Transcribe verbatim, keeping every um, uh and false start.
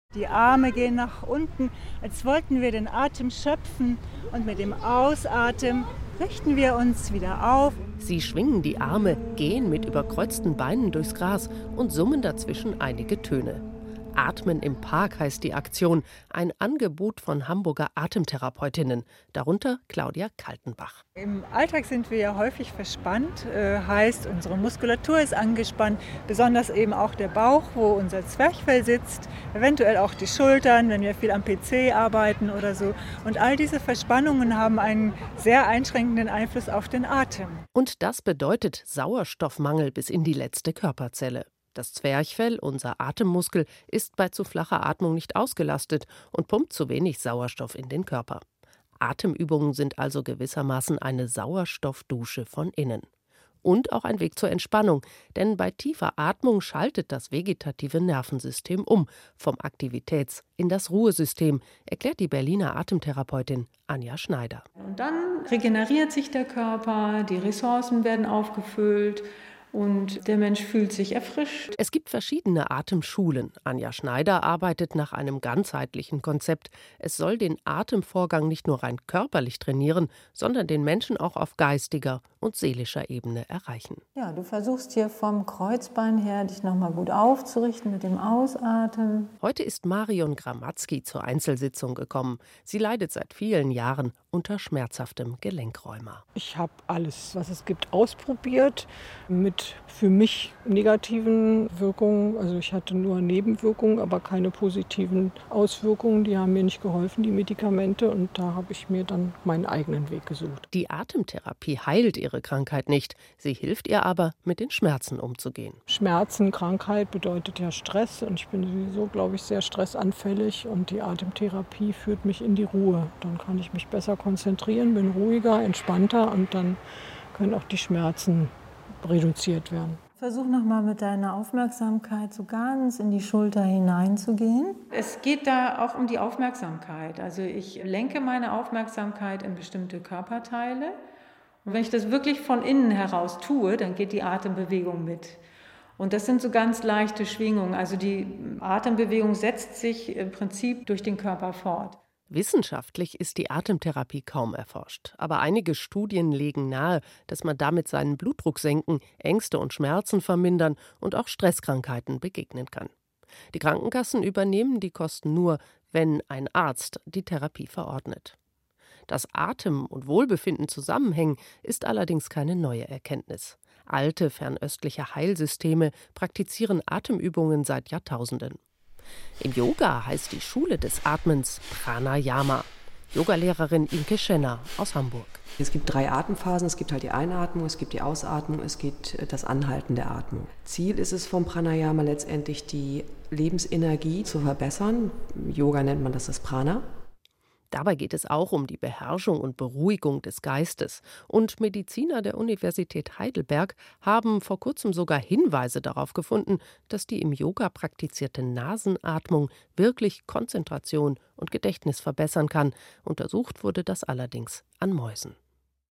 Die Arme gehen nach unten, als wollten wir den Atem schöpfen, und mit dem Ausatmen richten wir uns wieder auf. Sie schwingen die Arme, gehen mit überkreuzten Beinen durchs Gras und summen dazwischen einige Töne. Atmen im Park heißt die Aktion, ein Angebot von Hamburger Atemtherapeutinnen, darunter Claudia Kaltenbach. Im Alltag sind wir ja häufig verspannt, äh, heißt, unsere Muskulatur ist angespannt, besonders eben auch der Bauch, wo unser Zwerchfell sitzt, eventuell auch die Schultern, wenn wir viel am P C arbeiten oder so. Und all diese Verspannungen haben einen sehr einschränkenden Einfluss auf den Atem. Und das bedeutet Sauerstoffmangel bis in die letzte Körperzelle. Das Zwerchfell, unser Atemmuskel, ist bei zu flacher Atmung nicht ausgelastet und pumpt zu wenig Sauerstoff in den Körper. Atemübungen sind also gewissermaßen eine Sauerstoffdusche von innen. Und auch ein Weg zur Entspannung, denn bei tiefer Atmung schaltet das vegetative Nervensystem um, vom Aktivitäts- in das Ruhesystem, erklärt die Berliner Atemtherapeutin Anja Schneider. Und dann regeneriert sich der Körper, die Ressourcen werden aufgefüllt. Und der Mensch fühlt sich erfrischt. Es gibt verschiedene Atemschulen. Anja Schneider arbeitet nach einem ganzheitlichen Konzept. Es soll den Atemvorgang nicht nur rein körperlich trainieren, sondern den Menschen auch auf geistiger und seelischer Ebene erreichen. Ja, du versuchst hier vom Kreuzbein her, dich nochmal gut aufzurichten mit dem Ausatmen. Heute ist Marion Gramatzki zur Einzelsitzung gekommen. Sie leidet seit vielen Jahren unter schmerzhaftem Gelenkrheuma. Ich habe alles, was es gibt, ausprobiert mit für mich negativen Wirkungen. Also ich hatte nur Nebenwirkungen, aber keine positiven Auswirkungen. Die haben mir nicht geholfen, die Medikamente. Und da habe ich mir dann meinen eigenen Weg gesucht. Die Atemtherapie heilt ihre Krankheit nicht. Sie hilft ihr aber, mit den Schmerzen umzugehen. Schmerzen, Krankheit bedeutet ja Stress. Und ich bin sowieso, glaube ich, sehr stressanfällig. Und die Atemtherapie führt mich in die Ruhe. Dann kann ich mich besser konzentrieren, bin ruhiger, entspannter und dann können auch die Schmerzen reduziert werden. Versuch nochmal mit deiner Aufmerksamkeit so ganz in die Schulter hineinzugehen. Es geht da auch um die Aufmerksamkeit. Also ich lenke meine Aufmerksamkeit in bestimmte Körperteile. Und wenn ich das wirklich von innen heraus tue, dann geht die Atembewegung mit. Und das sind so ganz leichte Schwingungen. Also die Atembewegung setzt sich im Prinzip durch den Körper fort. Wissenschaftlich ist die Atemtherapie kaum erforscht. Aber einige Studien legen nahe, dass man damit seinen Blutdruck senken, Ängste und Schmerzen vermindern und auch Stresskrankheiten begegnen kann. Die Krankenkassen übernehmen die Kosten nur, wenn ein Arzt die Therapie verordnet. Dass Atem und Wohlbefinden zusammenhängen, ist allerdings keine neue Erkenntnis. Alte fernöstliche Heilsysteme praktizieren Atemübungen seit Jahrtausenden. Im Yoga heißt die Schule des Atmens Pranayama. Yogalehrerin Imke Schenner aus Hamburg. Es gibt drei Atemphasen. Es gibt halt die Einatmung, es gibt die Ausatmung, es gibt das Anhalten der Atmung. Ziel ist es vom Pranayama letztendlich, die Lebensenergie zu verbessern. Im Yoga nennt man das das Prana. Dabei geht es auch um die Beherrschung und Beruhigung des Geistes. Und Mediziner der Universität Heidelberg haben vor kurzem sogar Hinweise darauf gefunden, dass die im Yoga praktizierte Nasenatmung wirklich Konzentration und Gedächtnis verbessern kann. Untersucht wurde das allerdings an Mäusen.